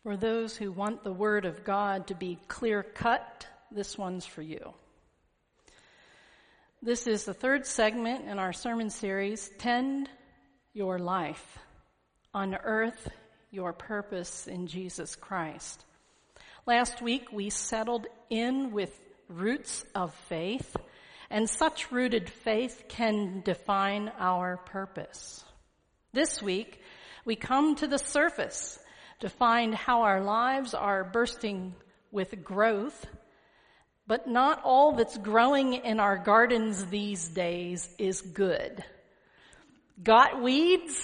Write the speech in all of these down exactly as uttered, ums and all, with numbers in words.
For those who want the Word of God to be clear-cut, this one's for you. This is the third segment in our sermon series, Tend Your Life. Unearth your purpose in Jesus Christ. Last week, we settled in with roots of faith, and such rooted faith can define our purpose. This week, we come to the surface to find how our lives are bursting with growth, but not all that's growing in our gardens these days is good. Got weeds?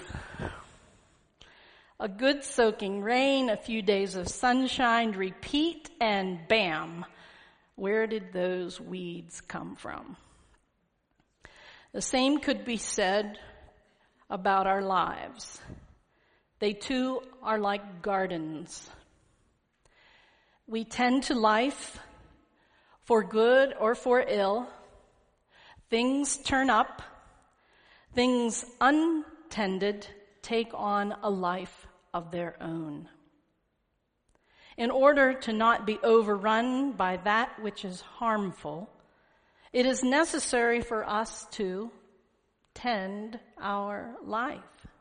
A good soaking rain, a few days of sunshine, repeat, and bam, where did those weeds come from? The same could be said about our lives. They too are like gardens. We tend to life for good or for ill. Things turn up. Things untended take on a life of their own. In order to not be overrun by that which is harmful, it is necessary for us to tend our life.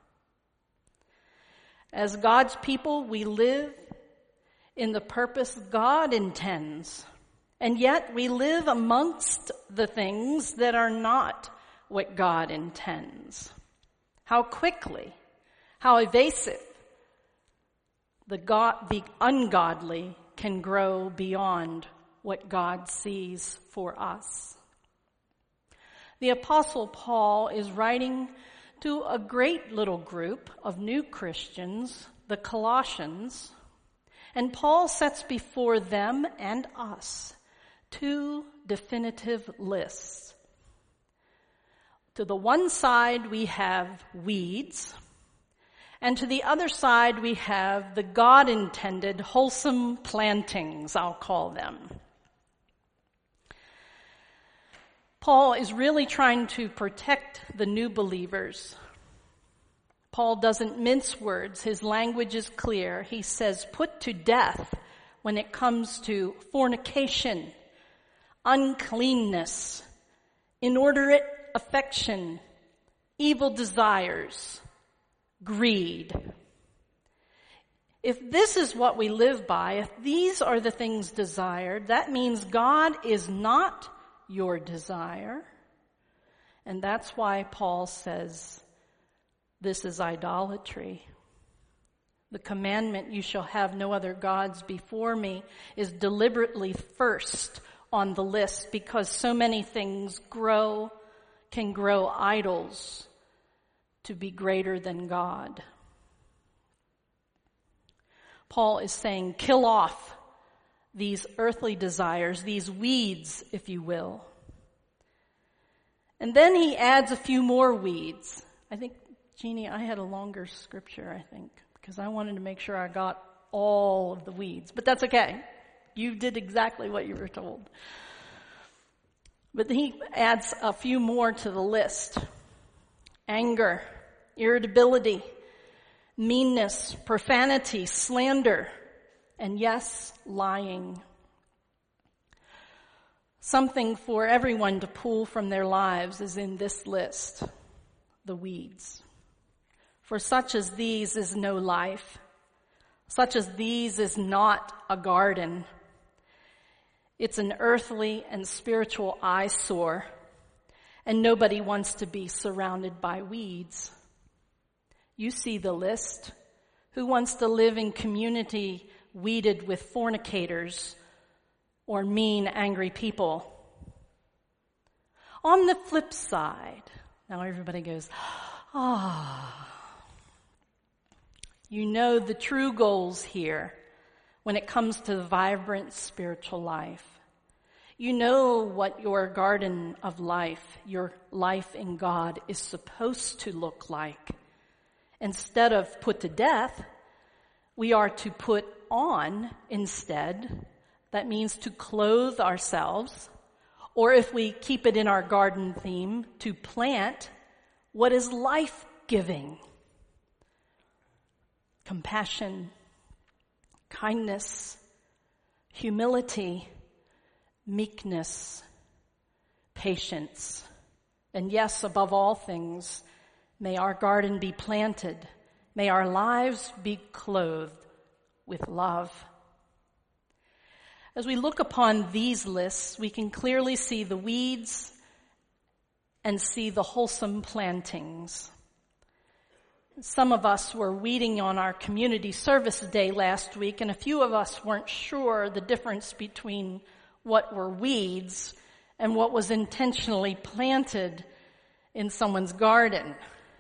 As God's people, we live in the purpose God intends, and yet we live amongst the things that are not what God intends. How quickly, how evasive the God, the ungodly can grow beyond what God sees for us. The Apostle Paul is writing to a great little group of new Christians, the Colossians, and Paul sets before them and us two definitive lists. To the one side we have weeds, and to the other side we have the God-intended wholesome plantings, I'll call them. Paul is really trying to protect the new believers. Paul doesn't mince words. His language is clear. He says, put to death when it comes to fornication, uncleanness, inordinate affection, evil desires, greed. If this is what we live by, if these are the things desired, that means God is not your desire. And that's why Paul says this is idolatry. The commandment, you shall have no other gods before me, is deliberately first on the list because so many things grow, can grow idols to be greater than God. Paul is saying, kill off these earthly desires, these weeds, if you will. And then he adds a few more weeds. I think, Jeannie, I had a longer scripture, I think, because I wanted to make sure I got all of the weeds. But that's okay. You did exactly what you were told. But he adds a few more to the list. Anger, irritability, meanness, profanity, slander, and yes, lying. Something for everyone to pull from their lives is in this list, the weeds. For such as these is no life. Such as these is not a garden. It's an earthly and spiritual eyesore, and nobody wants to be surrounded by weeds. You see the list. Who wants to live in community weeded with fornicators or mean, angry people? On the flip side, now everybody goes, ah. You know the true goals here when it comes to the vibrant spiritual life. You know what your garden of life, your life in God, is supposed to look like. Instead of put to death, we are to put on instead. That means to clothe ourselves, or if we keep it in our garden theme, to plant what is life-giving. Compassion, kindness, humility, meekness, patience. And yes, above all things, may our garden be planted. May our lives be clothed with love. As we look upon these lists, we can clearly see the weeds and see the wholesome plantings. Some of us were weeding on our community service day last week, and a few of us weren't sure the difference between what were weeds and what was intentionally planted in someone's garden.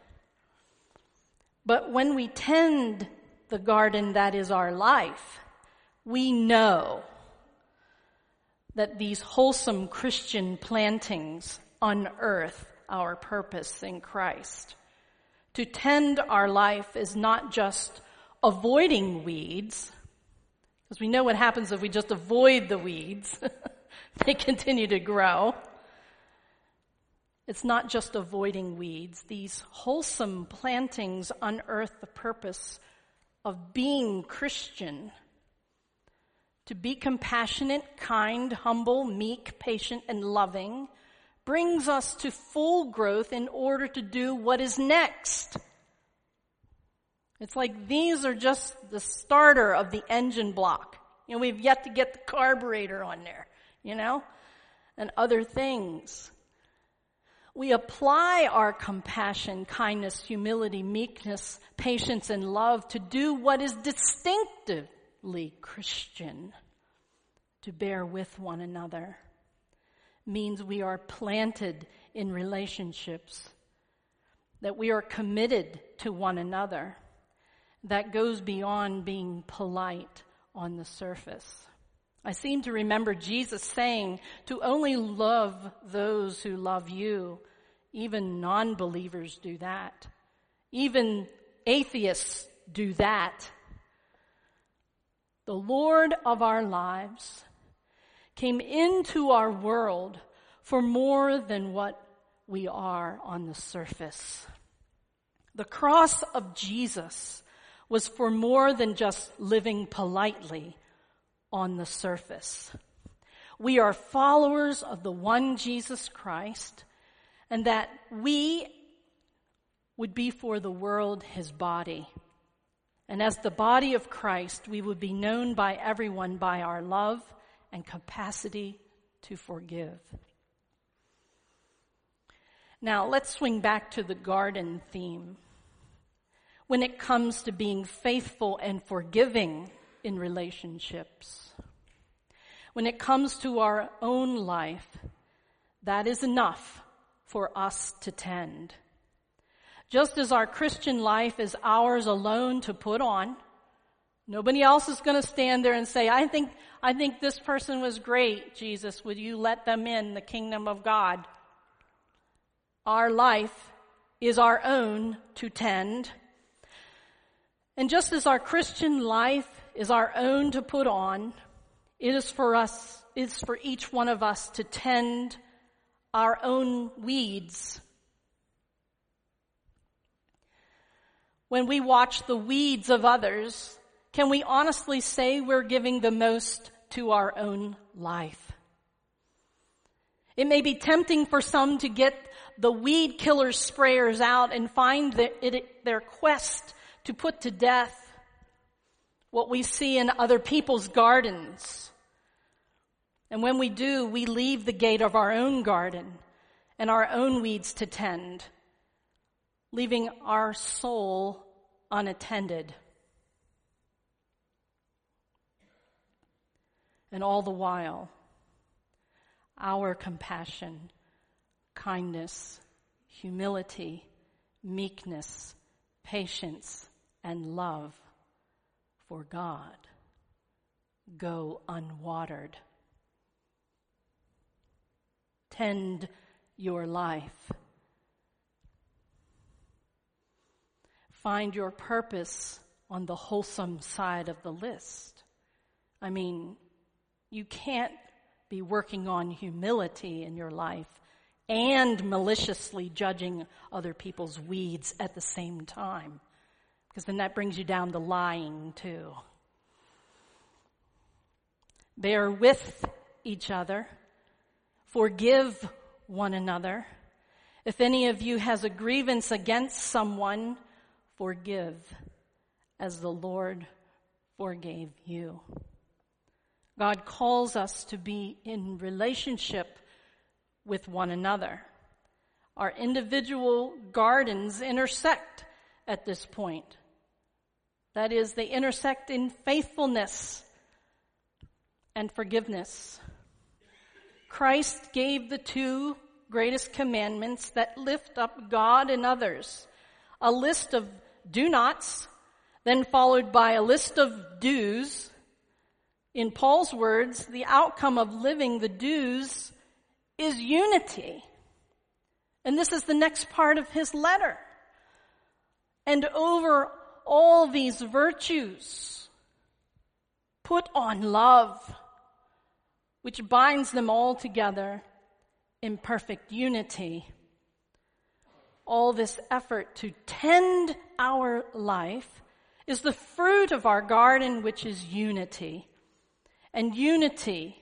But when we tend the garden that is our life, we know that these wholesome Christian plantings unearth our purpose in Christ. To tend our life is not just avoiding weeds, because we know what happens if we just avoid the weeds. They continue to grow. It's not just avoiding weeds. These wholesome plantings unearth the purpose of being Christian. To be compassionate, kind, humble, meek, patient, and loving brings us to full growth in order to do what is next. It's like these are just the starter of the engine block. You know, we've yet to get the carburetor on there, you know, and other things. We apply our compassion, kindness, humility, meekness, patience, and love to do what is distinctively Christian, to bear with one another. Means we are planted in relationships, that we are committed to one another. That goes beyond being polite on the surface. I seem to remember Jesus saying to only love those who love you. Even non-believers do that. Even atheists do that. The Lord of our lives came into our world for more than what we are on the surface. The cross of Jesus was for more than just living politely on the surface. We are followers of the one Jesus Christ, and that we would be for the world his body. And as the body of Christ, we would be known by everyone by our love and capacity to forgive. Now, let's swing back to the garden theme. When it comes to being faithful and forgiving in relationships, when it comes to our own life, that is enough for us to tend. Just as our Christian life is ours alone to put on, nobody else is going to stand there and say, I think, I think this person was great, Jesus. Would you let them in the kingdom of God? Our life is our own to tend. And just as our Christian life is our own to put on, it is for us, it's for each one of us to tend our own weeds. When we watch the weeds of others, can we honestly say we're giving the most to our own life? It may be tempting for some to get the weed killer sprayers out and find the, it, their quest to put to death what we see in other people's gardens. And when we do, we leave the gate of our own garden and our own weeds to tend, leaving our soul unattended. And all the while, our compassion, kindness, humility, meekness, patience, and love for God go unwatered. Tend your life. Find your purpose on the wholesome side of the list. I mean, you can't be working on humility in your life and maliciously judging other people's weeds at the same time, because then that brings you down to lying too. bear with each other, forgive one another. If any of you has a grievance against someone, forgive as the Lord forgave you. God calls us to be in relationship with one another. Our individual gardens intersect at this point. That is, they intersect in faithfulness and forgiveness. Christ gave the two greatest commandments that lift up God and others. A list of do-nots, then followed by a list of do's. In Paul's words, the outcome of living the do's is unity. And this is the next part of his letter. And over all these virtues, put on love, which binds them all together in perfect unity. All this effort to tend our life is the fruit of our garden, which is unity. And unity,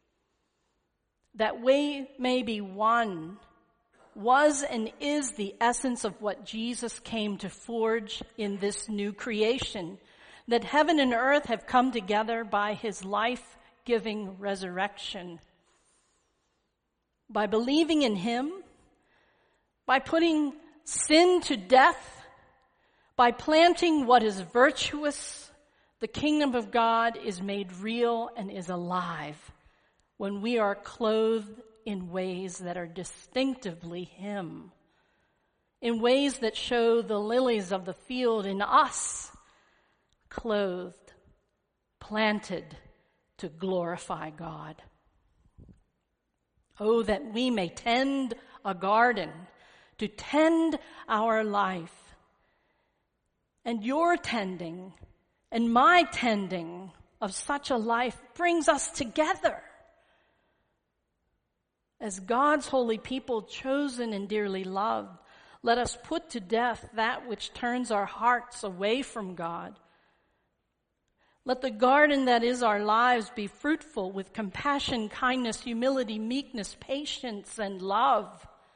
that we may be one, was and is the essence of what Jesus came to forge in this new creation, that heaven and earth have come together by his life-giving resurrection. By believing in him, by putting sin to death, by planting what is virtuous, the kingdom of God is made real and is alive when we are clothed in ways that are distinctively him, in ways that show the lilies of the field in us, clothed, planted to glorify God. Oh, that we may tend a garden, to tend our life. And your tending and my tending of such a life brings us together as God's holy people, chosen and dearly loved. Let us put to death that which turns our hearts away from God. Let the garden that is our lives be fruitful with compassion, kindness, humility, meekness, patience, and love.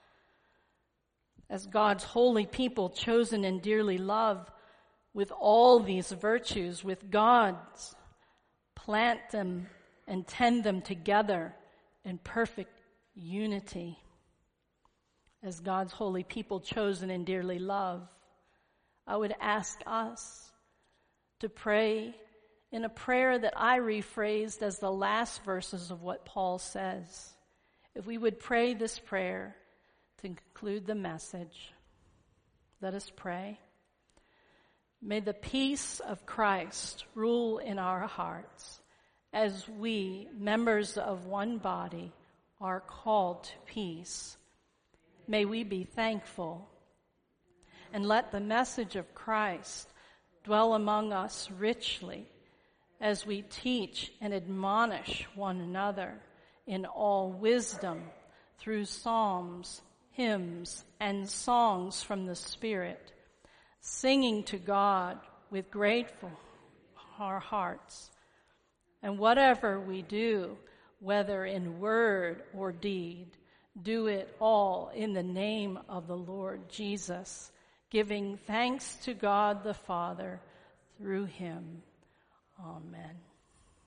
As God's holy people, chosen and dearly loved, with all these virtues, with God's, plant them and tend them together in perfect unity. As God's holy people, chosen and dearly loved, I would ask us to pray in a prayer that I rephrased as the last verses of what Paul says. If we would pray this prayer to conclude the message, let us pray. May the peace of Christ rule in our hearts as we, members of one body, are called to peace. May we be thankful, and let the message of Christ dwell among us richly as we teach and admonish one another in all wisdom through psalms, hymns, and songs from the Spirit, singing to God with grateful our hearts. And whatever we do, whether in word or deed, do it all in the name of the Lord Jesus, giving thanks to God the Father through him. Amen.